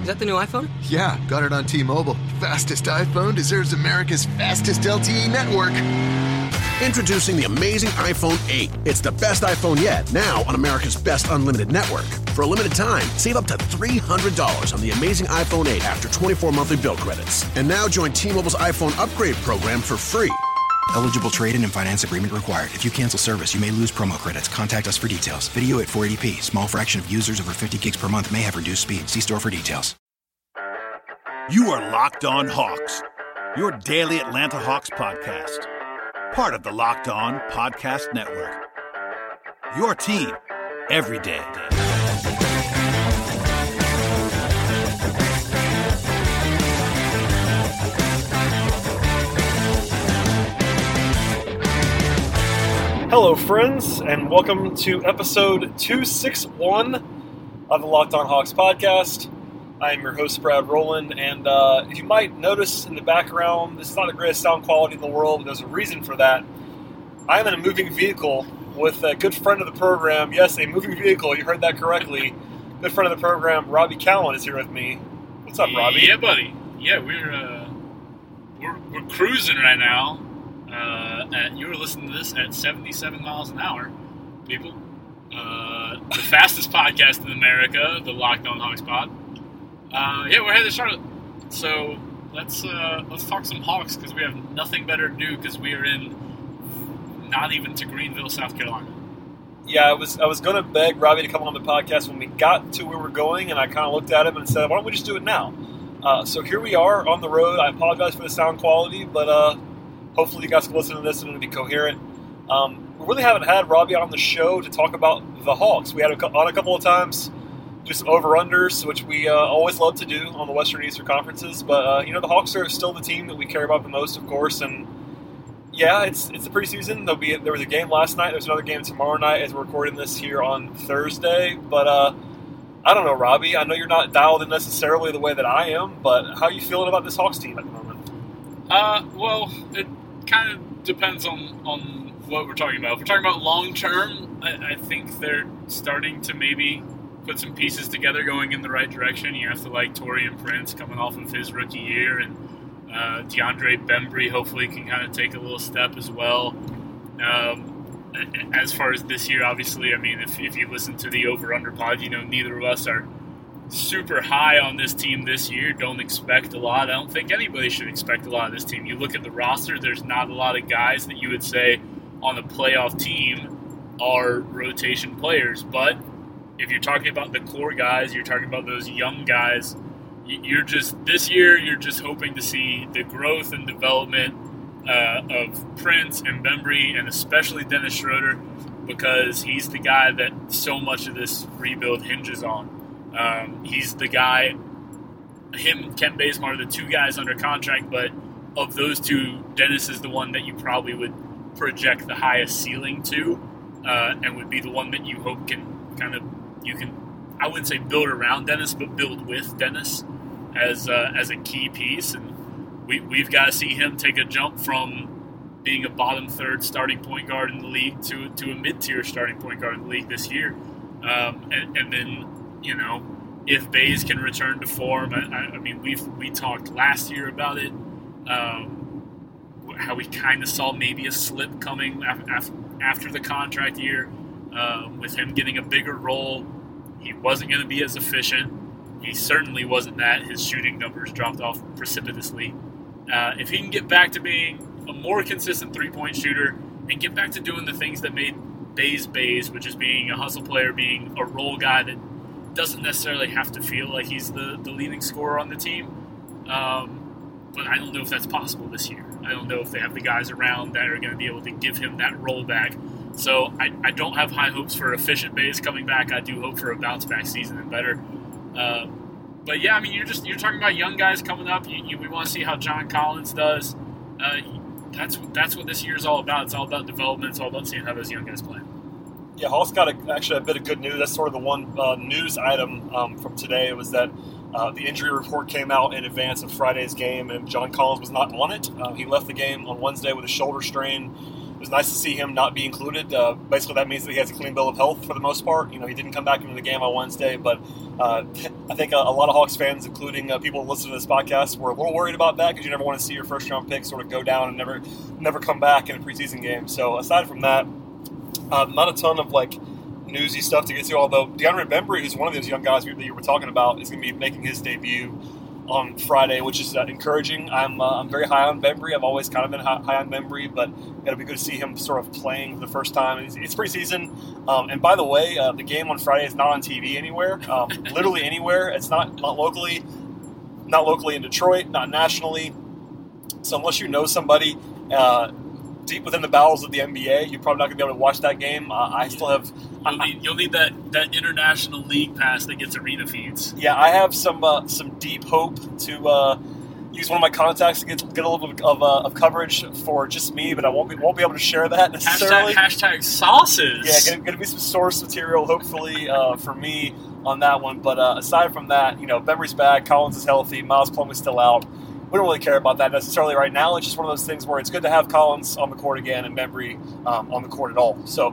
Is that the new iPhone? Yeah, got it on T-Mobile. Fastest iPhone deserves America's fastest LTE network. Introducing the amazing iPhone 8. It's the best iPhone yet, now on America's best unlimited network. For a limited time, save up to $300 on the amazing iPhone 8 after 24 monthly bill credits. And now join T-Mobile's iPhone upgrade program for free. Eligible trade-in and finance agreement required. If you cancel service, you may lose promo credits. Contact us for details. Video at 480p. Small fraction of users over 50 gigs per month may have reduced speed. See store for details. You are Locked On Hawks, your daily Atlanta Hawks podcast. Part of the Locked On Podcast Network. Your team every day. Hello, friends, and welcome to episode 261 of the Locked On Hawks podcast. I am your host, Brad Rowland, and if you might notice in the background, this is not the greatest sound quality in the world, but there's a reason for that. I am in a moving vehicle with a good friend of the program. Yes, a moving vehicle, you heard that correctly. Good friend of the program, Robbie Cowan, is here with me. What's up, Robbie? Yeah, buddy. Yeah, we're cruising right now. You were listening to this at 77 miles an hour, people. The fastest podcast in America, the Locked On Hawks pod. Yeah, we're headed to Charlotte. So let's talk some Hawks because we have nothing better to do because we are in not even to Greenville, South Carolina. Yeah, I was going to beg Robbie to come on the podcast when we got to where we're going, and I kind of looked at him and said, why don't we just do it now? So here we are on the road. I apologize for the sound quality, but hopefully you guys can listen to this and it'll be coherent. We really haven't had Robbie on the show to talk about the Hawks. We had on a couple of times, just over-unders, which we always love to do on the Western and Eastern Conferences. But, the Hawks are still the team that we care about the most, of course. And, yeah, it's the preseason. There was a game last night. There's another game tomorrow night as we're recording this here on Thursday. But, I don't know, Robbie. I know you're not dialed in necessarily the way that I am, but how are you feeling about this Hawks team at the moment? Well, it kind of depends on what we're talking about. If we're talking about long-term, I think they're starting to maybe put some pieces together going in the right direction. You have to like Taurean Prince coming off of his rookie year, and DeAndre Bembry hopefully can kind of take a little step as well. As far as this year, obviously, I mean, if you listen to the over-under pod, neither of us are super high on this team this year. Don't expect a lot. I don't think anybody should expect a lot of this team. You look at the roster, there's not a lot of guys that you would say on a playoff team are rotation players, but if you're talking about the core guys, you're talking about those young guys, this year you're just hoping to see the growth and development of Prince and Bembry, and especially Dennis Schroeder, because he's the guy that so much of this rebuild hinges on. He's the guy, him, Kent Bazemore are the two guys under contract, but of those two, Dennis is the one that you probably would project the highest ceiling to, and would be the one that you hope I wouldn't say build around Dennis, but build with Dennis as a key piece. And we've got to see him take a jump from being a bottom third starting point guard in the league to a mid-tier starting point guard in the league this year. And then, if Baze can return to form, I mean, we talked last year about it, how we kind of saw maybe a slip coming after the contract year, with him getting a bigger role. He wasn't going to be as efficient. He certainly wasn't that. His shooting numbers dropped off precipitously. If he can get back to being a more consistent three-point shooter and get back to doing the things that made Baze, which is being a hustle player, being a role guy that doesn't necessarily have to feel like he's the leading scorer on the team. But I don't know if that's possible this year. I don't know if they have the guys around that are going to be able to give him that role back. So I don't have high hopes for efficient Baze coming back. I do hope for a bounce-back season and better. But, yeah, I mean, you're talking about young guys coming up. We want to see how John Collins does. That's what this year's all about. It's all about development. It's all about seeing how those young guys play. Yeah, Hawks got actually a bit of good news. That's sort of the one news item from today was that the injury report came out in advance of Friday's game, and John Collins was not on it. He left the game on Wednesday with a shoulder strain. was nice to see him not be included. Basically, that means that he has a clean bill of health for the most part. He didn't come back into the game on Wednesday, but I think a lot of Hawks fans, including people who listen to this podcast, were a little worried about that because you never want to see your first-round pick sort of go down and never come back in a preseason game. So aside from that, not a ton of newsy stuff to get to, although DeAndre Bembry, who's one of those young guys that you were talking about, is going to be making his debut on Friday, which is encouraging. I'm very high on Bembry. I've always kind of been high on Bembry, but it'll be good to see him sort of playing for the first time. It's preseason, and by the way, the game on Friday is not on TV anywhere, literally anywhere. It's not locally in Detroit, not nationally. So unless you know somebody deep within the bowels of the NBA, you're probably not going to be able to watch that game. I still have... You'll need that international league pass that gets arena feeds. Yeah, I have some deep hope to use one of my contacts to get a little bit of coverage for just me, but I won't be able to share that necessarily. Hashtag sauces. Yeah, going to be some source material, hopefully, for me on that one. But aside from that, Bembry's back, Collins is healthy, Miles Plumlee's still out. We don't really care about that necessarily right now. It's just one of those things where it's good to have Collins on the court again and Bembry on the court at all. So,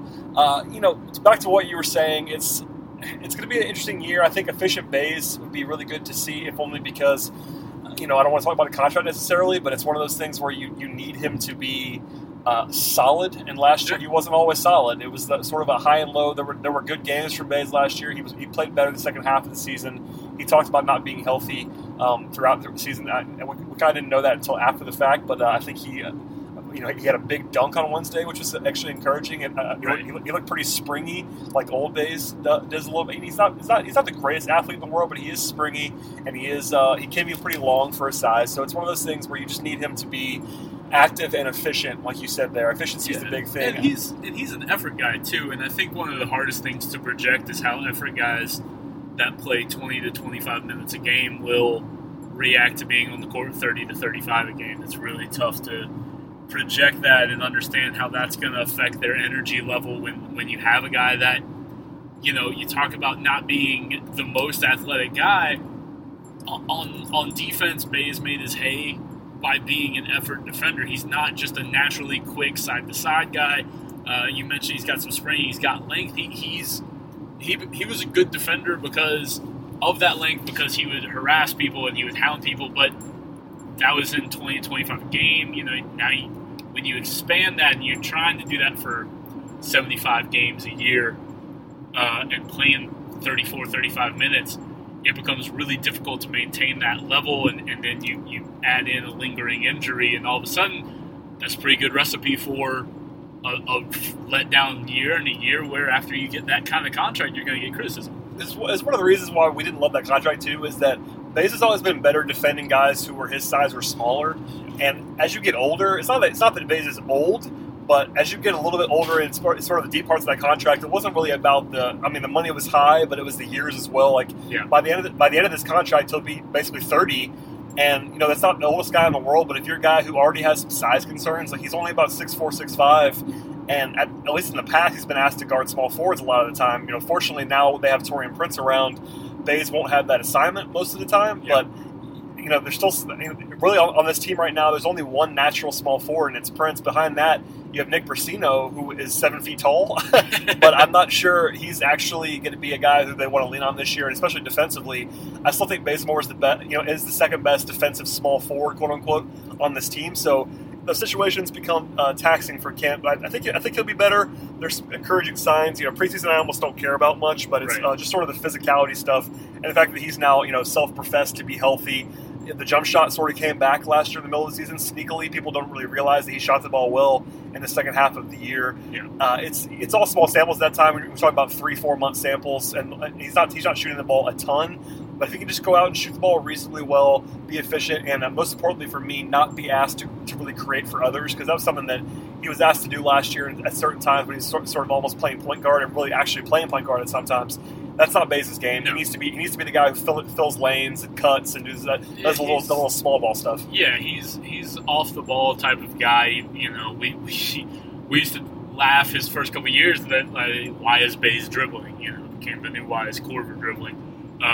back to what you were saying, it's going to be an interesting year. I think efficient Bays would be really good to see, if only because, I don't want to talk about a contract necessarily, but it's one of those things where you need him to be solid. And last year he wasn't always solid. It was sort of a high and low. There were good games from Bays last year. He played better the second half of the season. He talked about not being healthy throughout the season. And we kind of didn't know that until after the fact. But I think he had a big dunk on Wednesday, which was actually encouraging. And he looked pretty springy, like Old Bays does a little bit. And he's not the greatest athlete in the world, but he is springy, and he can be pretty long for his size. So it's one of those things where you just need him to be active and efficient, like you said there. Efficiency is the big thing. And he's an effort guy too. And I think one of the hardest things to project is how effort guys that play 20 to 25 minutes a game will react to being on the court 30 to 35 a game. It's really tough to project that and understand how that's going to affect their energy level when you have a guy that, you talk about not being the most athletic guy. On defense, Bays made his hay by being an effort defender. He's not just a naturally quick side-to-side guy. You mentioned he's got some spring, he's got length. He was a good defender because of that length, because he would harass people and he would hound people, but that was in 20 to 25 a game. Now when you expand that and you're trying to do that for 75 games a year and playing 34, 35 minutes, it becomes really difficult to maintain that level, and then you add in a lingering injury, and all of a sudden that's a pretty good recipe for a let-down year, and a year where after you get that kind of contract, you're going to get criticism. It's one of the reasons why we didn't love that contract, too, is that Bays has always been better defending guys who were his size or smaller. And as you get older, it's not that Bays is old, but as you get a little bit older in sort of the deep parts of that contract, it wasn't really about the money was high, but it was the years as well. By the end of this contract, he'll be basically 30. And, that's not the oldest guy in the world, but if you're a guy who already has some size concerns, he's only about 6'4", 6'5", and at least in the past, he's been asked to guard small forwards a lot of the time. Fortunately, now they have Taurean Prince around. Bays won't have that assignment most of the time, but, there's still, really on this team right now, there's only one natural small forward, and it's Prince. Behind that, you have Nick Brasino, who is 7 feet tall, but I'm not sure he's actually going to be a guy who they want to lean on this year, and especially defensively. I still think Bazemore is is the second best defensive small forward, quote unquote, on this team. So the situations become taxing for Kent, but I think he'll be better. There's some encouraging signs. Preseason I almost don't care about much, but it's just sort of the physicality stuff, and the fact that he's now self-professed to be healthy. The jump shot sort of came back last year in the middle of the season sneakily. People don't really realize that he shot the ball well in the second half of the year. Yeah. It's all small samples at that time. We're talking about 3-4 month samples, and he's not shooting the ball a ton. But if he can just go out and shoot the ball reasonably well, be efficient, and most importantly for me, not be asked to really create for others, because that was something that he was asked to do last year at certain times when he was sort of almost playing point guard and really actually playing point guard at sometimes. That's not Bays' game. No. He needs to be the guy who fills lanes and cuts and does the little small ball stuff. Yeah, he's off the ball type of guy. We used to laugh his first couple of years that why is Bays dribbling? Became the new why is Korver dribbling.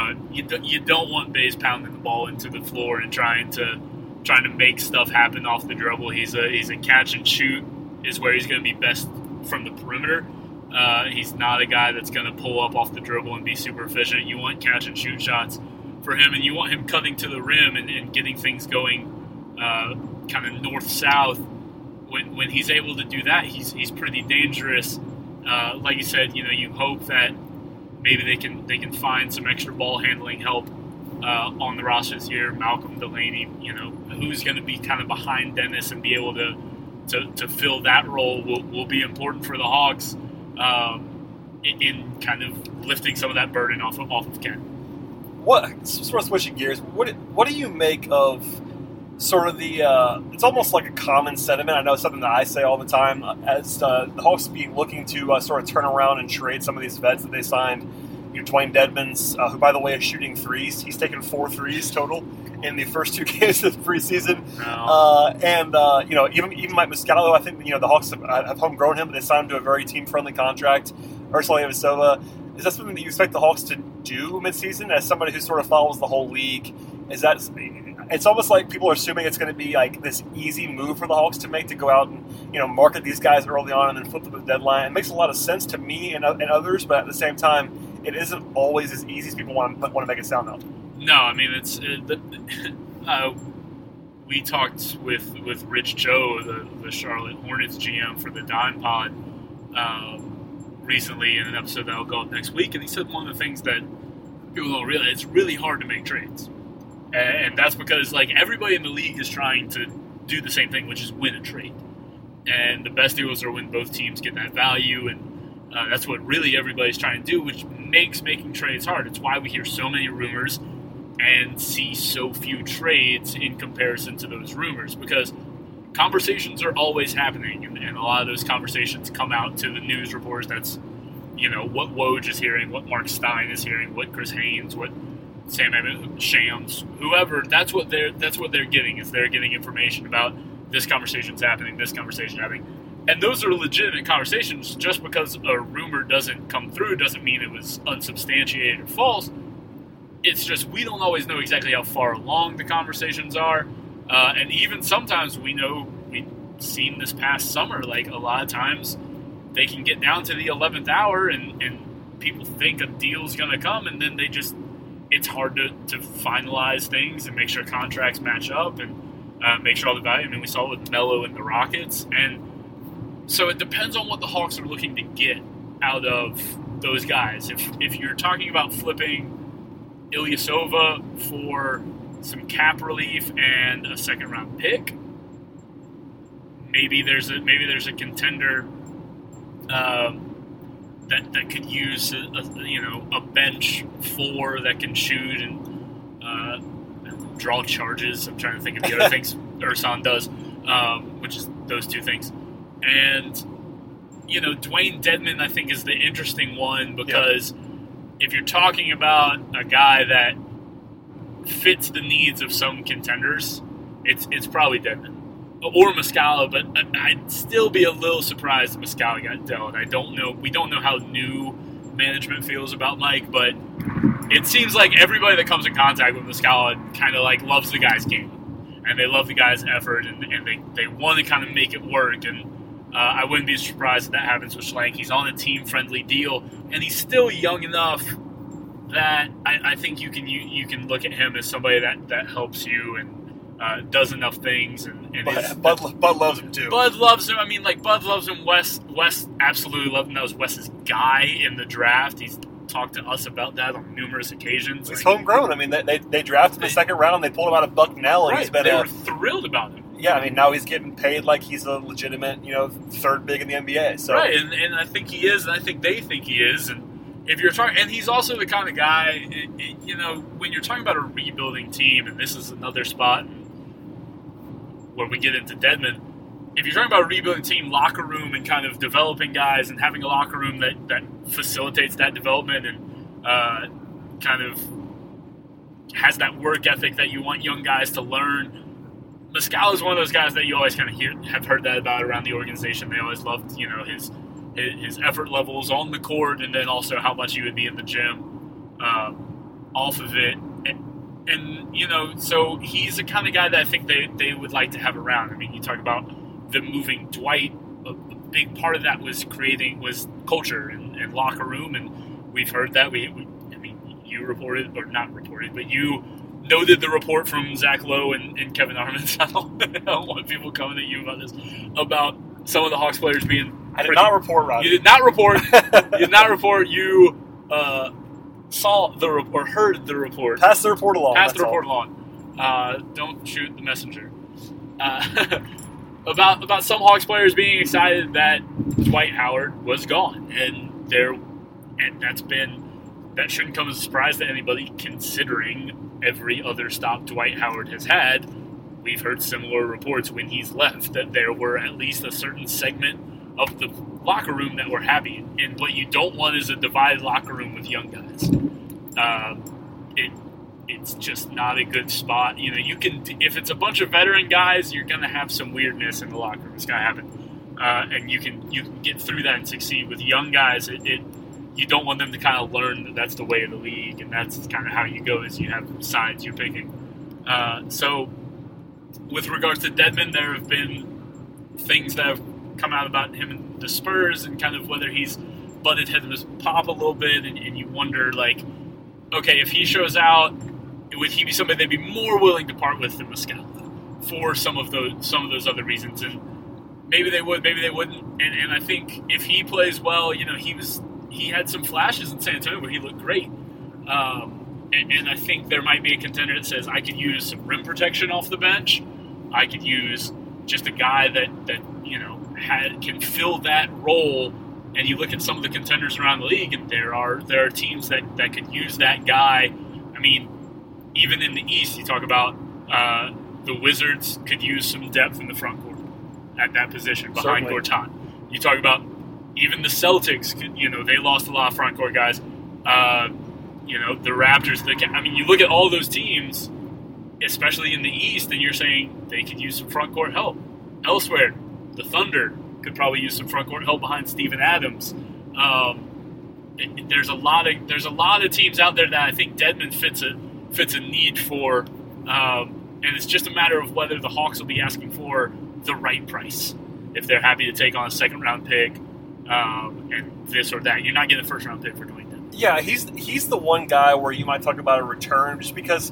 You don't want Bays pounding the ball into the floor and trying to make stuff happen off the dribble. He's a catch and shoot is where he's going to be best from the perimeter. He's not a guy that's going to pull up off the dribble and be super efficient. You want catch and shoot shots for him, and you want him cutting to the rim and getting things going kind of north-south. When he's able to do that, he's pretty dangerous. Like you said, you hope that maybe they can find some extra ball handling help on the roster this year. Malcolm Delaney, who's going to be kind of behind Dennis and be able to fill that role will be important for the Hawks in kind of lifting some of that burden off of Ken. What sort of switching gears? What do you make of sort of the? It's almost like a common sentiment. I know it's something that I say all the time as the Hawks be looking to sort of turn around and trade some of these vets that they signed. Dwayne Dedmon's, who by the way is shooting threes. He's taken 4 threes total in the first 2 games of the preseason. Even Mike Muscala, I think the Hawks have homegrown him, but they signed him to a very team-friendly contract. Ursula Ilyasova. Is that something that you expect the Hawks to do midseason as somebody who sort of follows the whole league? It's almost like people are assuming it's going to be like this easy move for the Hawks to make, to go out and market these guys early on and then flip them at the deadline. It makes a lot of sense to me and others, but at the same time, it isn't always as easy as people want to make it sound though. No, I mean we talked with Rich Joe, the Charlotte Hornets GM for the Dime Pod, recently in an episode that will go up next week, and he said one of the things that people don't realize, it's really hard to make trades. And that's because everybody in the league is trying to do the same thing, which is win a trade. And the best deals are when both teams get that value, and that's what really everybody's trying to do, which makes making trades hard. It's why we hear so many rumors and see so few trades in comparison to those rumors, because conversations are always happening, and a lot of those conversations come out to the news reports. That's what Woj is hearing, what Mark Stein is hearing, what Chris Haynes, what Sam Shams, whoever. That's what they're getting, is they're getting information about this conversation's happening, this conversation happening. And those are legitimate conversations. Just because a rumor doesn't come through doesn't mean it was unsubstantiated or false. It's just we don't always know exactly how far along the conversations are. And even sometimes we've seen this past summer, a lot of times they can get down to the 11th hour and people think a deal's going to come, and then it's hard to finalize things and make sure contracts match up and make sure all the value. I mean, we saw it with Melo and the Rockets. And so it depends on what the Hawks are looking to get out of those guys. If you're talking about flipping Ilyasova for some cap relief and a second-round pick, maybe there's a contender that could use a bench 4 that can shoot and draw charges. I'm trying to think of the other things Ersan does, which is those 2 things. And Dwayne Dedmon, I think, is the interesting one, because if you're talking about a guy that fits the needs of some contenders, it's probably Dedmon or Muscala, but I'd still be a little surprised if Muscala got dealt. We don't know how new management feels about Mike, but it seems like everybody that comes in contact with Muscala kind of loves the guy's game, and they love the guy's effort, and they want to kind of make it work. And I wouldn't be surprised if that happens with Schlenk. He's on a team-friendly deal, and he's still young enough that I think you can look at him as somebody that helps you and does enough things. Bud loves him too. Bud loves him. I mean, Bud loves him. Wes absolutely knows Wes's guy in the draft. He's talked to us about that on numerous occasions. He's homegrown. I mean, they drafted in the second round. They pulled him out of Bucknell, and they were thrilled about him. Yeah, I mean, now he's getting paid like he's a legitimate, third big in the NBA. So. Right, and I think he is, and I think they think he is. And if you're talking, and he's also the kind of guy, when you're talking about a rebuilding team, and this is another spot where we get into Dedmon. If you're talking about a rebuilding team, locker room, and kind of developing guys, and having a locker room that facilitates that development and kind of has that work ethic that you want young guys to learn. Muscala is one of those guys that you always kind of have heard that about around the organization. They always loved, his effort levels on the court, and then also how much he would be in the gym off of it. And so he's the kind of guy that I think they would like to have around. I mean, you talk about them moving Dwight big part of that was culture and locker room, and we've heard that. I mean, you reported, or not reported, but you noted the report from Zach Lowe and Kevin Armins. I don't want people coming at you about this, about some of the Hawks players being... I did not report, Rob. You did not report. You did not report. You saw the report, or heard the report. Pass the report along. Don't shoot the messenger. About some Hawks players being excited that Dwight Howard was gone, and that shouldn't come as a surprise to anybody, considering every other stop Dwight Howard has had. We've heard similar reports when he's left that there were at least a certain segment of the locker room that were happy, and what you don't want is a divided locker room with young guys. It's just not a good spot. You know, if it's a bunch of veteran guys, you're going to have some weirdness in the locker room. It's going to happen, and you can get through that and succeed. With young guys, you don't want them to kind of learn that that's the way of the league, and that's kind of how you go, is you have sides you're picking. So, with regards to Dedmon, there have been things that have come out about him and the Spurs, and kind of whether he's butted heads with Pop a little bit, and you wonder, like, okay, if he shows out, would he be somebody they'd be more willing to part with than Muscala for some of those other reasons? And maybe they would, maybe they wouldn't. And I think if he plays well, you know, he had some flashes in San Antonio where he looked great. And I think there might be a contender that says, I could use some rim protection off the bench. I could use just a guy that you know can fill that role. And you look at some of the contenders around the league, and there are teams that could use that guy. I mean, even in the East, you talk about the Wizards could use some depth in the front court at that position behind Gortat. You talk about even the Celtics, they lost a lot of front court guys. The Raptors. You look at all those teams, especially in the East, and you're saying they could use some front court help. Elsewhere, the Thunder could probably use some front court help behind Steven Adams. There's a lot of teams out there that I think Dedmon fits a need for, and it's just a matter of whether the Hawks will be asking for the right price. If they're happy to take on a second round pick, and this or that, you're not getting a first round pick for doing that. Yeah, he's the one guy where you might talk about a return, just because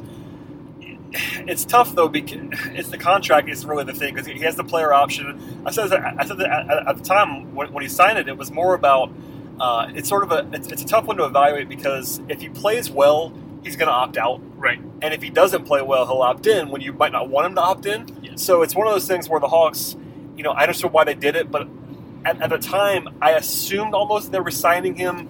it's tough though. Because it's the contract is really the thing, because he has the player option. I said that at the time when he signed it, it was more about it's a tough one to evaluate, because if he plays well, he's going to opt out, right? And if he doesn't play well, he'll opt in when you might not want him to opt in. Yeah. So it's one of those things where the Hawks, I understood why they did it, but at the time, I assumed almost they were signing him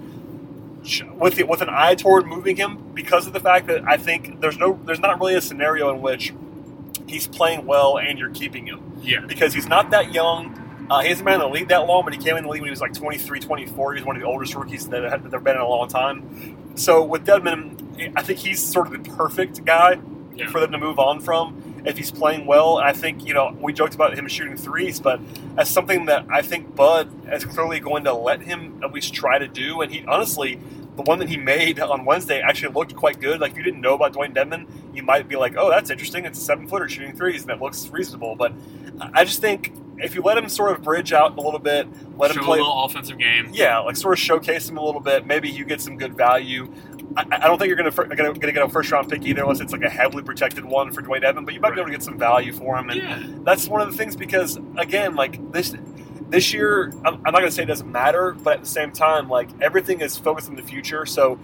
with an eye toward moving him, because of the fact that I think there's not really a scenario in which he's playing well and you're keeping him. Yeah. Because he's not that young. He hasn't been in the league that long, but he came in the league when he was like 23, 24. He was one of the oldest rookies that have been in a long time. So with Dedmon, I think he's sort of the perfect guy for them to move on from if he's playing well. And I think, we joked about him shooting threes, but that's something that I think Bud is clearly going to let him at least try to do. And he honestly, the one that he made on Wednesday actually looked quite good. Like, if you didn't know about Dwayne Dedmon, you might be like, oh, that's interesting. It's a 7-footer shooting threes, and that looks reasonable. But I just think if you let him sort of bridge out a little bit, let him play a little offensive game. Yeah, like sort of showcase him a little bit. Maybe you get some good value. I don't think you're going to get a first-round pick either, unless it's like a heavily protected one for Dwayne Dedmon, but you might be able to get some value for him. And that's one of the things, because, again, like this year, I'm not going to say it doesn't matter, but at the same time, like, everything is focused on the future. So,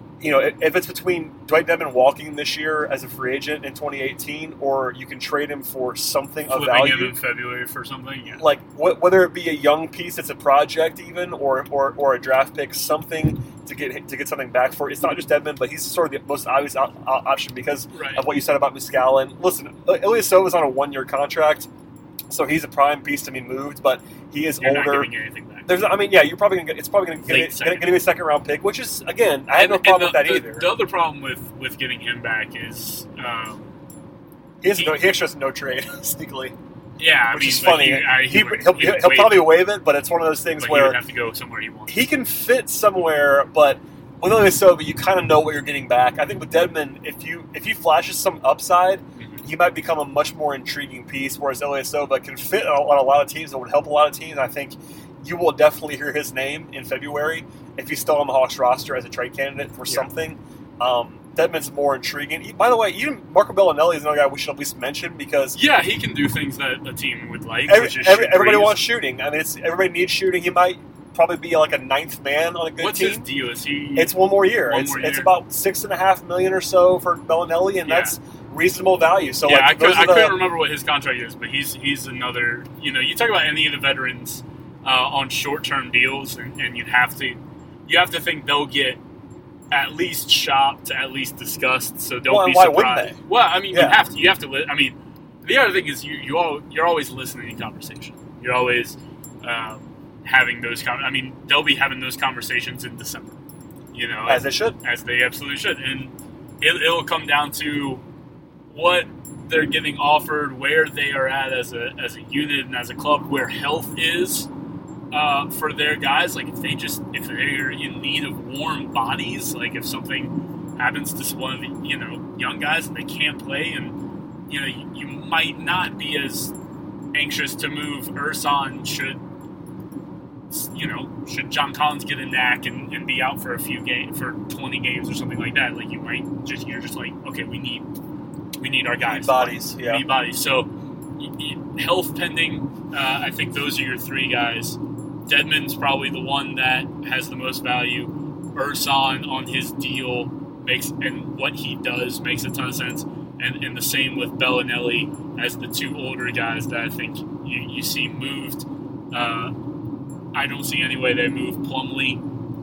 if it's between Dwight Dedmon walking this year as a free agent in 2018, or you can trade him for something of value. Flipping him in February for something, yeah. Like, whether it be a young piece that's a project even, or a draft pick, something to get something back for. It's not just Dedmon, but he's sort of the most obvious option because of what you said about Muscala. And listen, Ilyasova is on a 1-year contract, so he's a prime piece to be moved, but he is older. Not giving anything back. You're probably going to it's probably going to get a second round pick, which is, again, I have no problem with that either. The other problem with getting him back is he actually has no trade sneakily. Yeah, which is funny. He'll probably waive it, but it's one of those things where he would have to go somewhere he wants. He can fit somewhere, but with Ilyasova, you kind of know what you're getting back. I think with Dedmon, if he flashes some upside, he might become a much more intriguing piece, whereas Ilyasova can fit on a lot of teams and would help a lot of teams. I think you will definitely hear his name in February if he's still on the Hawks roster as a trade candidate for something. Dedmon's more intriguing. By the way, even Marco Bellinelli is another guy we should at least mention because he can do things that a team would like. Everybody wants shooting. I mean, everybody needs shooting. He might probably be like a ninth man on a good team. What's his deal? It's one more year. It's about $6.5 million or so for Bellinelli, and that's reasonable value. So I couldn't remember what his contract is, but he's another. You talk about any of the veterans on short-term deals, and you have to think they'll get at least shopped, at least discussed. So don't be surprised. Why wouldn't they? Well, I mean, you have to. I mean, the other thing is you're always listening to conversation. You're always having those. I mean, they'll be having those conversations in December. As they should, as they absolutely should, and it'll come down to what they're getting offered, where they are at as a unit and as a club, where health is. For their guys, like if they're in need of warm bodies, like if something happens to one of the young guys and they can't play, and you might not be as anxious to move Ersan should John Collins get a knack and be out for a few games for 20 games or something like that. Like you're just like, okay, we need our guys, bodies, we need bodies. So health pending, I think those are your three guys. Dedmon's probably the one that has the most value. Ersan on his deal and what he does makes a ton of sense. And the same with Bellinelli as the two older guys that I think you see moved. I don't see any way they move Plumlee.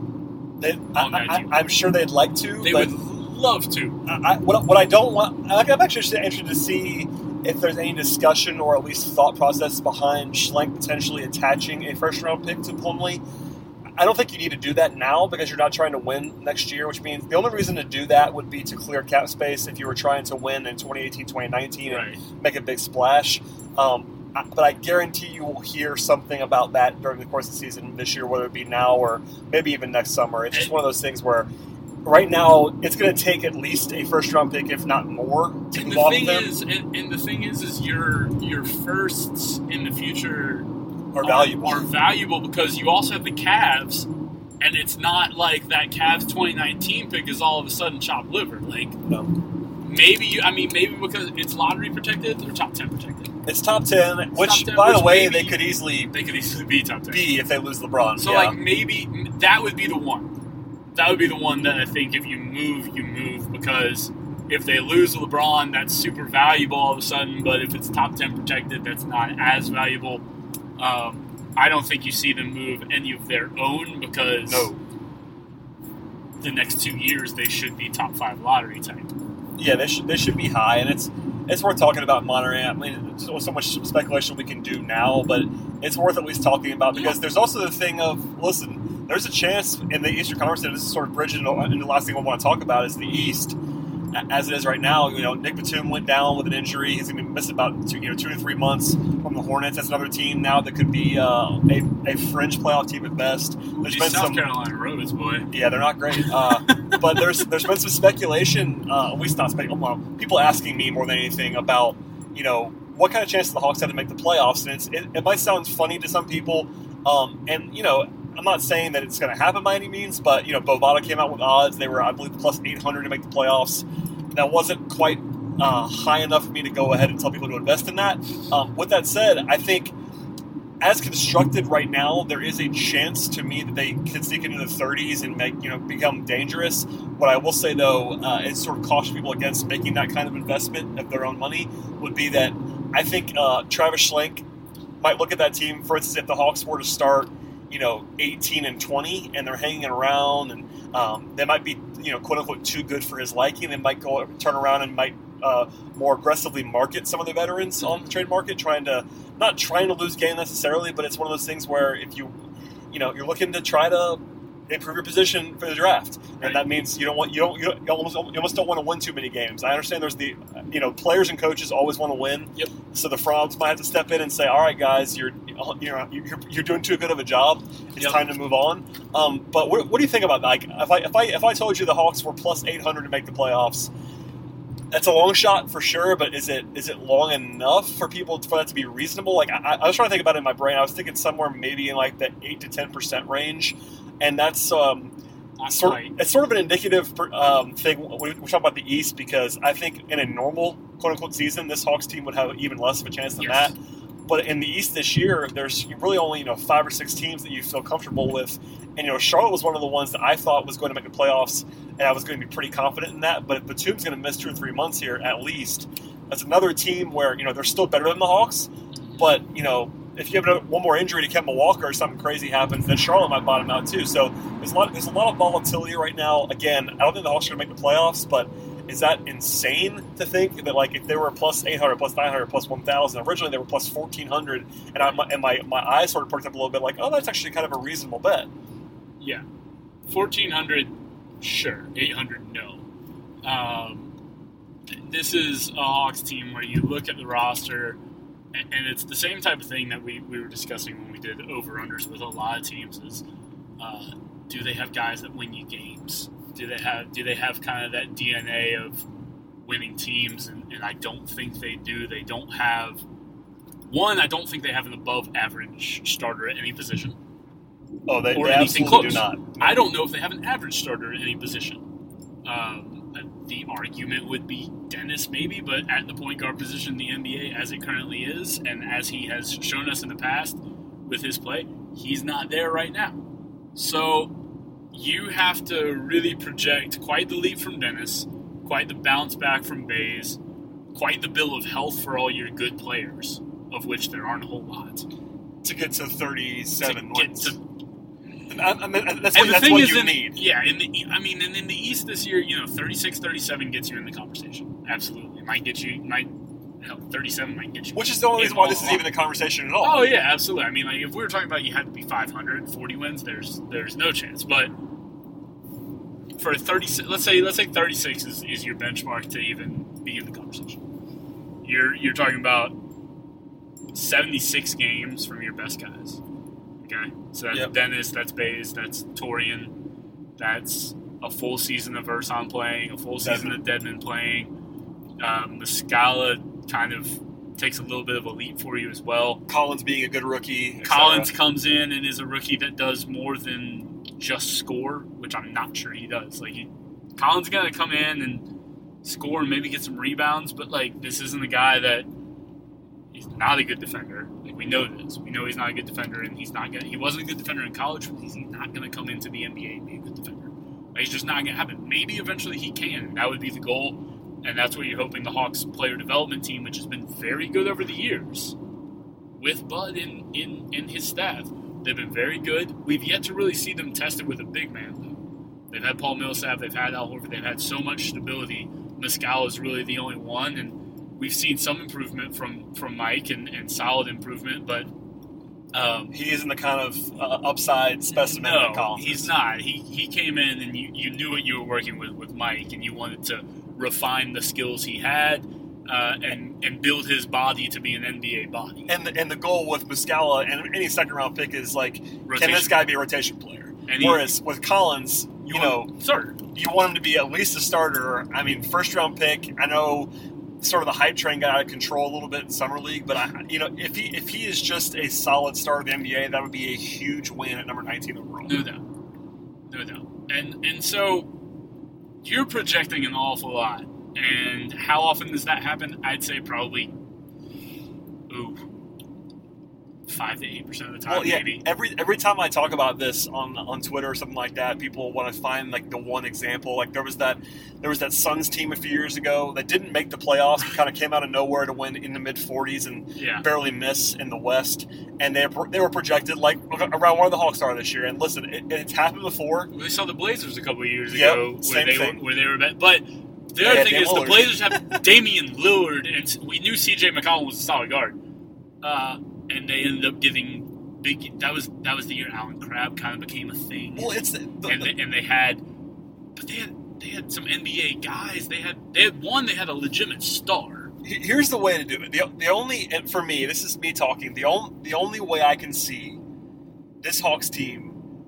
I'm sure they'd like to. They would love to. What I don't want... I'm actually interested to see if there's any discussion or at least thought process behind Schlenk potentially attaching a first-round pick to Plumlee. I don't think you need to do that now because you're not trying to win next year, which means the only reason to do that would be to clear cap space if you were trying to win in 2018, 2019 and make a big splash. But I guarantee you will hear something about that during the course of the season this year, whether it be now or maybe even next summer. It's just one of those things where right now, it's going to take at least a first-round pick, if not more, to move off of them. And the thing is your firsts in the future are valuable. Are valuable because you also have the Cavs, and it's not like that Cavs 2019 pick is all of a sudden chopped liver. Like, no. Maybe because it's lottery protected or top 10 protected. It's top 10, which, by the way, they could easily be top 10. Be if they lose LeBron. So, like, maybe that would be the one. That would be the one that I think if you move, because if they lose LeBron, that's super valuable all of a sudden, but if it's top 10 protected, that's not as valuable. I don't think you see them move any of their own because the next 2 years they should be top 5 lottery type. Yeah, they should be high, and it's worth talking about Monterey. I mean, there's so much speculation we can do now, but it's worth at least talking about because there's also the thing of, listen, there's a chance in the Eastern Conference, and this is sort of bridging into the last thing we want to talk about is the East. As it is right now, Nick Batum went down with an injury. He's going to miss about 2 to 3 months from the Hornets. That's another team now that could be a fringe playoff team at best. There's been South Carolina Roads, boy. Yeah, they're not great. But there's been some speculation, at least not speculation. Well, people asking me more than anything about what kind of chances the Hawks had to make the playoffs. And it might sound funny to some people, I'm not saying that it's going to happen by any means, but, Bovada came out with odds. They were, I believe, plus 800 to make the playoffs. That wasn't quite high enough for me to go ahead and tell people to invest in that. With that said, I think as constructed right now, there is a chance to me that they can sneak into the 30s and become dangerous. What I will say, though, is sort of caution people against making that kind of investment of their own money would be that I think Travis Schlenk might look at that team, for instance, if the Hawks were to start 18-20, and they're hanging around, and they might be, quote unquote, too good for his liking. They might turn around and might more aggressively market some of the veterans on the trade market, not trying to lose game necessarily, but it's one of those things where if you're looking to try to improve your position for the draft, and that means you almost don't want to win too many games. I understand there's the players and coaches always want to win. Yep. So the front office might have to step in and say, all right, guys, you're doing too good of a job. It's time to move on. But what do you think about that? Like, if I told you the Hawks were plus 800 to make the playoffs, That's a long shot for sure, but is it long enough for that to be reasonable? Like I was trying to think about it in my brain. I was thinking somewhere maybe in like the 8 to 10% range, and that's it's sort of an indicative thing. We talk about the East because I think in a normal quote unquote season, this Hawks team would have even less of a chance than that. But in the East this year, there's really only 5 or 6 teams that you feel comfortable with, and Charlotte was one of the ones that I thought was going to make the playoffs, and I was going to be pretty confident in that. But if Batum's going to miss 2 or 3 months here at least, that's another team where they're still better than the Hawks. But if you have one more injury to Kemba Walker or something crazy happens, then Charlotte might bottom out too. So there's a lot of volatility right now. Again, I don't think the Hawks are going to make the playoffs, but is that insane to think that if they were plus 800, plus 900, plus 1,000, originally they were plus 1,400, and my eyes sort of perked up a little bit like, oh, that's actually kind of a reasonable bet. Yeah. 1,400, sure. 800, no. This is a Hawks team where you look at the roster, and it's the same type of thing that we were discussing when we did over-unders with a lot of teams is, do they have guys that win you games? Do they have kind of that DNA of winning teams? And I don't think they do. They don't have one. I don't think they have an above-average starter at any position. Oh, they anything absolutely close. Do not. I don't know if they have an average starter at any position. The argument would be Dennis, maybe, but at the point guard position in the NBA, as it currently is, and as he has shown us in the past with his play, he's not there right now. So you have to really project quite the leap from Dennis, quite the bounce back from Bays, quite the bill of health for all your good players, of which there aren't a whole lot. To get to 37 wins. That's what you need. Yeah, in the East this year, 36, 37 gets you in the conversation. Absolutely. Might get you, 37 might get you. Which is the only reason why this is even a conversation at all. Oh, yeah, absolutely. I mean, if we were talking about you had to be 500, 40 wins, there's no chance. But for 30, let's say 36 is your benchmark to even be in the conversation. You're talking about 76 games from your best guys. Okay, so that's Dennis, that's Bays, that's Torian, that's a full season of Ersan playing, a full season of Dedmon playing. Muscala kind of takes a little bit of a leap for you as well. Collins being a good rookie. Collins comes in and is a rookie that does more than just score, which I'm not sure he does. Collins is going to come in and score and maybe get some rebounds, but this isn't a guy that he's not a good defender. We know this. We know he's not a good defender, and he's not good. He wasn't a good defender in college. He's not going to come into the NBA and be a good defender. It's just not going to happen. Maybe eventually he can. That would be the goal, and that's what you're hoping the Hawks player development team, which has been very good over the years, with Bud in his staff. They've been very good. We've yet to really see them tested with a big man, though. They've had Paul Millsap. They've had Al Horford. They've had so much stability. Muscala is really the only one, and we've seen some improvement from Mike and solid improvement, but he isn't the kind of upside specimen that Collins. He's not. He came in and you knew what you were working with Mike, and you wanted to refine the skills he had and build his body to be an NBA body. And the goal with Muscala and any second round pick is rotation. Can this guy be a rotation player? Whereas with Collins, you want him to be at least a starter. I mean, first round pick. I know sort of the hype train got out of control a little bit in summer league, but if he is just a solid starter of the NBA, that would be a huge win at number 19 overall. No doubt. And so you're projecting an awful lot. And how often does that happen? I'd say probably 5 to 8% of the time, maybe. Every time I talk about this on Twitter or something like that, people want to find the one example. There was that Suns team a few years ago that didn't make the playoffs, kind of came out of nowhere to win in the mid 40s and barely miss in the West, and they were projected around where the Hawks are this year. And listen, it's happened before. We saw the Blazers a couple of years ago where they were but the other thing is Lillard. The Blazers have Damian Lillard, and we knew C.J. McCollum was a solid guard. And they ended up getting big. That was the year Allen Crabbe kind of became a thing. Well, they had some NBA guys. They had a legitimate star. Here's the way to do it. The only, and for me, this is me talking. The only way I can see this Hawks team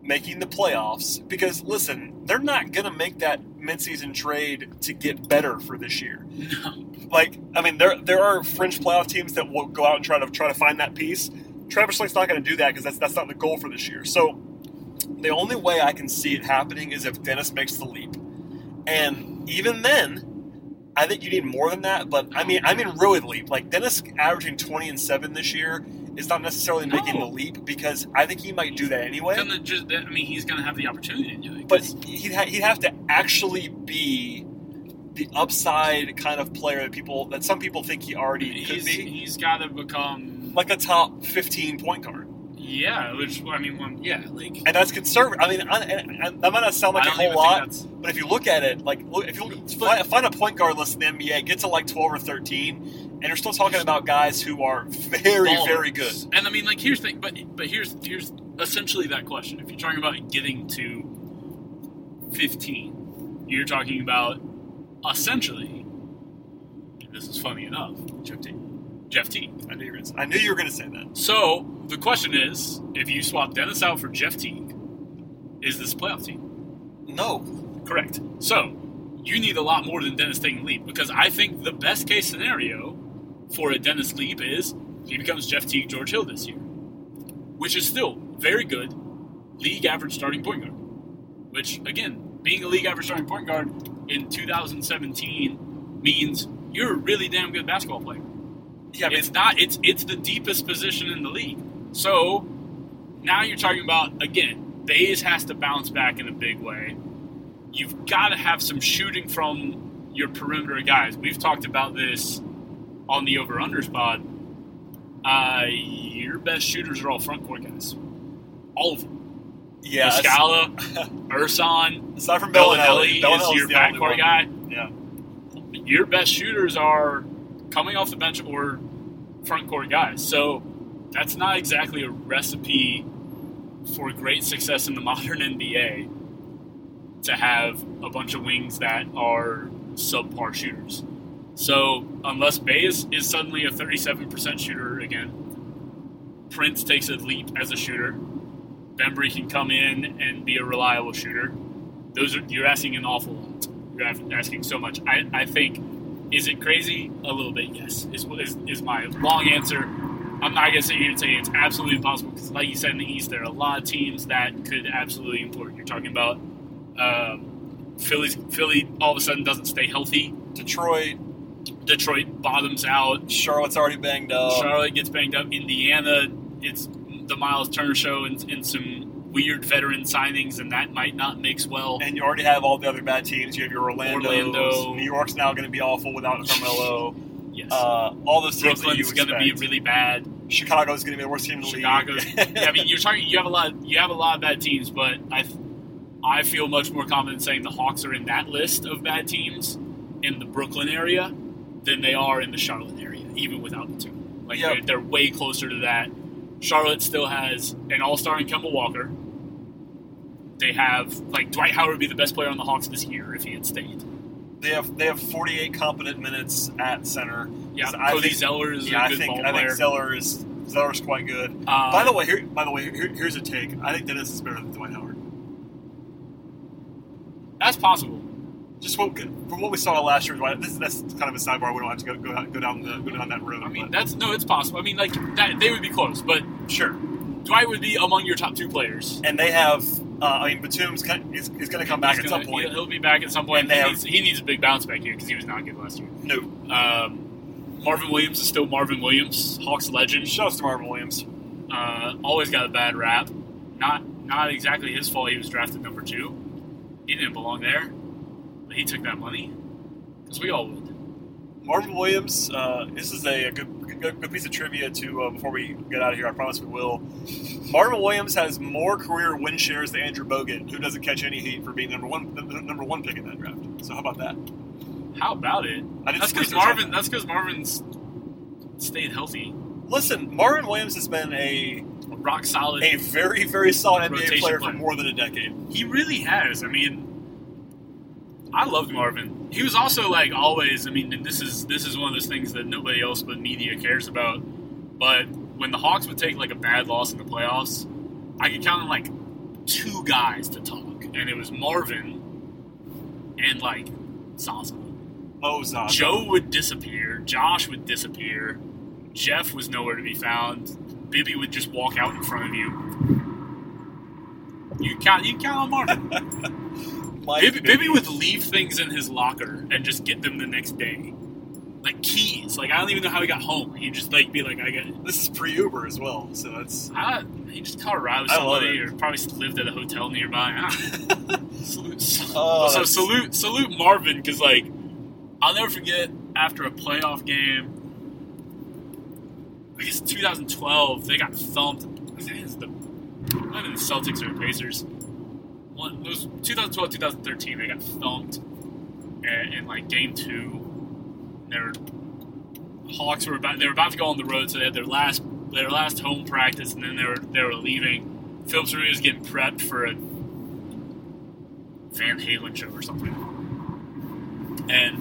making the playoffs, because listen, they're not going to make that midseason trade to get better for this year. No. Like, I mean, there are fringe playoff teams that will go out and try to find that piece. Travis Schlenk's not going to do that because that's not the goal for this year. So the only way I can see it happening is if Dennis makes the leap. And even then, I think you need more than that. But I mean really the leap. Like, Dennis averaging 20-7 this year is not necessarily making the leap, because I think he might do that anyway. He's going to have the opportunity to do it. But he'd have to actually be the upside kind of player that some people think he already could be. He's got to become like a top 15 point guard. Yeah, and that's conservative. I mean, that might not sound like a whole lot, but if you look at it, if you find a point guard list in the NBA, get to like 12 or 13. And you're still talking about guys who are very, very good. And I mean, like, here's the thing, but here's essentially that question. If you're talking about getting to 15, you're talking about essentially, and this is funny enough, Jeff Teague. I knew you were going to say that. So the question is, if you swap Dennis out for Jeff Teague, is this a playoff team? No. Correct. So you need a lot more than Dennis taking a leap, because I think the best case scenario for a Dennis leap is he becomes Jeff Teague, George Hill this year, which is still very good league average starting point guard. Which, again, being a league average starting point guard in 2017 means you're a really damn good basketball player. Yeah, it's the deepest position in the league. So now you're talking about, again, Bays has to bounce back in a big way. You've got to have some shooting from your perimeter guys. We've talked about this on the Over-Unders pod. Your best shooters are all front court guys. All of them. Yeah. Muscala, Ersan, aside from Bellinelli is your backcourt guy. Yeah. Your best shooters are coming off the bench or front court guys. So that's not exactly a recipe for great success in the modern NBA, to have a bunch of wings that are subpar shooters. So unless Bays is suddenly a 37% shooter again, Prince takes a leap as a shooter, Bembry can come in and be a reliable shooter. You're asking an awful lot. You're asking so much. I think, is it crazy? A little bit, yes, is my long answer. I'm not going to sit here and say it's absolutely impossible, because like you said, in the East, there are a lot of teams that could absolutely import. You're talking about Philly all of a sudden doesn't stay healthy. Detroit bottoms out. Charlotte's already banged up. Charlotte gets banged up. Indiana, it's the Miles Turner show and some weird veteran signings, and that might not mix well. And you already have all the other bad teams. You have your Orlando. New York's now going to be awful without Carmelo. Yes. All those teams Brooklyn's going to be really bad. Chicago's going to be the worst team in the league. Yeah, I mean, you have a lot of bad teams, but I feel much more confident saying the Hawks are in that list of bad teams in the Brooklyn area than they are in the Charlotte area, even without the two. Like, they're way closer to that. Charlotte still has an all-star in Kemba Walker. They have, like, Dwight Howard would be the best player on the Hawks this year if he had stayed. They have 48 competent minutes at center. Yeah, Cody Zeller is a good ball player. I think Zeller's quite good. By the way, here's a take. I think Dennis is better than Dwight Howard. That's possible. Just from what we saw last year, that's kind of a sidebar. We don't have to go down that road. I mean, it's possible. I mean, like, that they would be close, but sure, Dwight would be among your top two players. And they have, Batum's is going to come back at some point. He'll be back at some point. And he needs a big bounce back here because he was not good last year. No. Marvin Williams is still Marvin Williams, Hawks legend. Shout out to Marvin Williams. Always got a bad rap. Not exactly his fault. He was drafted number 2. He didn't belong there. But he took that money because we all would. Marvin Williams. This is a good piece of trivia to before we get out of here. I promise we will. Marvin Williams has more career win shares than Andrew Bogut, who doesn't catch any heat for being number one pick in that draft. So how about that? How about it? That's because Marvin's stayed healthy. Listen, Marvin Williams has been a rock solid, a very, very solid NBA player for more than a decade. He really has. I mean, I loved Marvin. He was also, like, always, I mean, and this is one of those things that nobody else but media cares about, but when the Hawks would take, like, a bad loss in the playoffs, I could count on, like, two guys to talk, and it was Marvin and, like, Zaza. Oh, Zaza. Joe would disappear. Josh would disappear. Jeff was nowhere to be found. Bibby would just walk out in front of you. You count on Marvin. Bibby would leave things in his locker and just get them the next day. Like keys. Like, I don't even know how he got home. He'd just, like, be like, I got it. This is pre-Uber as well, so that's... He just caught a ride with somebody or probably lived at a hotel nearby. Salute Marvin, because, like, I'll never forget after a playoff game, I guess 2012, they got thumped. I think it's the Celtics or the Pacers. It was 2012, 2013, they got thumped in like game 2. Hawks were about to go on the road, so they had their last home practice, and then they were leaving. Phillips Rui was getting prepped for a Van Halen show or something, and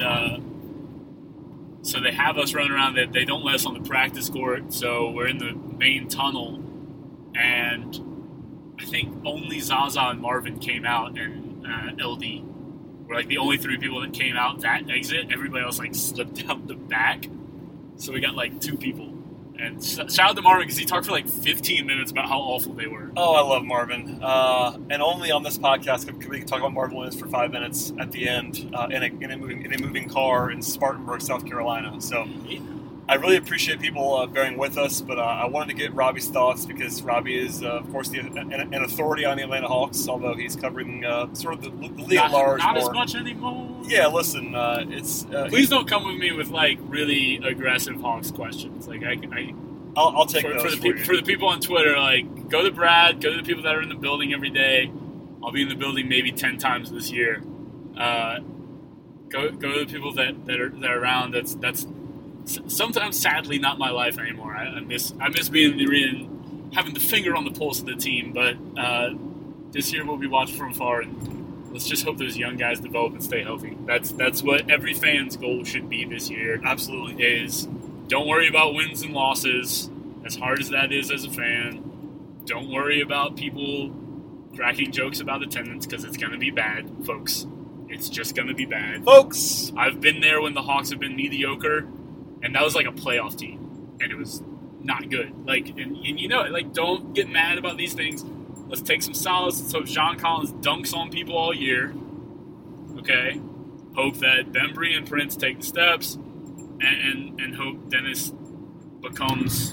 so they have us running around. They don't let us on the practice court, so we're in the main tunnel, and I think only Zaza and Marvin came out, and LD were like the only 3 people that came out that exit. Everybody else like slipped out the back, so we got like 2 people. And shout out to Marvin, because he talked for like 15 minutes about how awful they were. Oh, I love Marvin. And only on this podcast could we talk about Marvin Williams for 5 minutes at the end in a moving car in Spartanburg, South Carolina. So I really appreciate people bearing with us, but I wanted to get Robbie's thoughts, because Robbie is, of course, an authority on the Atlanta Hawks, although he's covering sort of the league at large. Not as much anymore. Yeah, listen, it's... Please don't come with me with, like, really aggressive Hawks questions. Like, I'll take those for the people on Twitter, like, go to Brad, go to the people that are in the building every day. I'll be in the building maybe 10 times this year. Go to the people that are around. That's sometimes, sadly, not my life anymore. I miss being having the finger on the pulse of the team. But this year we'll be watching from afar, and let's just hope those young guys develop and stay healthy. That's what every fan's goal should be this year. Absolutely, is don't worry about wins and losses, as hard as that is as a fan. Don't worry about people cracking jokes about attendance, because it's going to be bad, folks. It's just going to be bad, folks. I've been there when the Hawks have been mediocre. And that was like a playoff team, and it was not good. Like, and you know, like, don't get mad about these things. Let's take some solace. Let's hope John Collins dunks on people all year. Okay, hope that Bembry and Prince take the steps, and hope Dennis becomes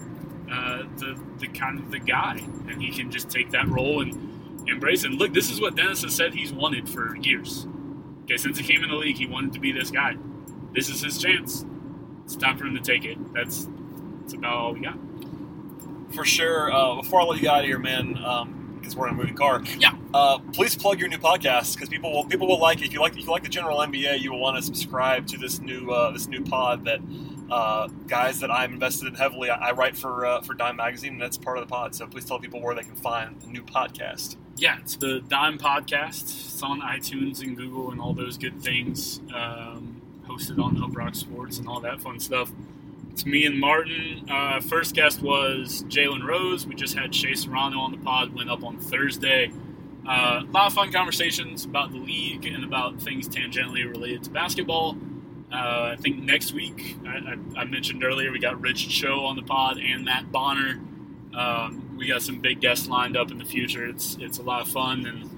the kind of the guy, and he can just take that role and embrace it. And look, this is what Dennis has said he's wanted for years. Okay, since he came in the league, he wanted to be this guy. This is his chance. It's time for him to take it. That's about all we got. For sure. Before I let you get out of here, man, because we're in a moving car. Yeah. Please plug your new podcast, because people will like it. If you like the general NBA, you will want to subscribe to this new pod that guys that I'm invested in heavily. I write for Dime Magazine, and that's part of the pod. So please tell people where they can find the new podcast. Yeah, it's the Dime Podcast. It's on iTunes and Google and all those good things. Hosted on Up Rock Sports and all that fun stuff. It's me and Martin. First guest was Jalen Rose. We just had Shea Serrano on the pod. Went up on Thursday. A lot of fun conversations about the league and about things tangentially related to basketball. I think next week, I mentioned earlier, we got Rich Cho on the pod and Matt Bonner. We got some big guests lined up in the future. It's a lot of fun, and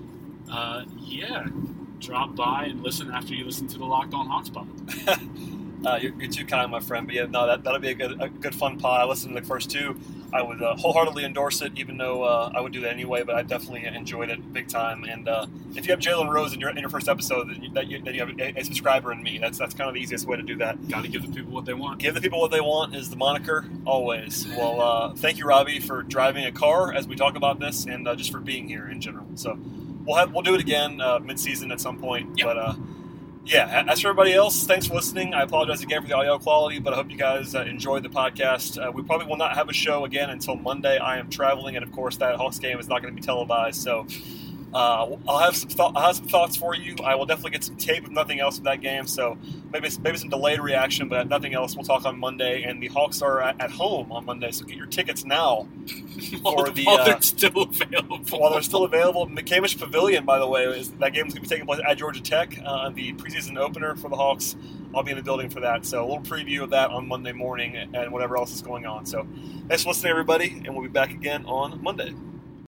drop by and listen after you listen to the Locked On Hawks pod. You're too kind, my friend. But yeah, no, that'll be a good fun pod. I listened to the first 2. I would wholeheartedly endorse it, even though I would do that anyway. But I definitely enjoyed it big time. And if you have Jalen Rose in your first episode, then you have a subscriber in me. That's kind of the easiest way to do that. Got to give the people what they want. Give the people what they want is the moniker always. Well, thank you, Robbie, for driving a car as we talk about this, and just for being here in general. So we'll do it again mid-season at some point. Yeah. But as for everybody else, thanks for listening. I apologize again for the audio quality, but I hope you guys enjoyed the podcast. We probably will not have a show again until Monday. I am traveling, and of course that Hawks game is not going to be televised, so I'll have some thoughts for you. I will definitely get some tape, if nothing else, of that game. So maybe some delayed reaction, but nothing else. We'll talk on Monday, and the Hawks are at home on Monday. So get your tickets now while they're still available. While they're still available, McCamish Pavilion, by the way, that game is going to be taking place at Georgia Tech, the preseason opener for the Hawks. I'll be in the building for that. So a little preview of that on Monday morning and whatever else is going on. So thanks for listening, everybody, and we'll be back again on Monday.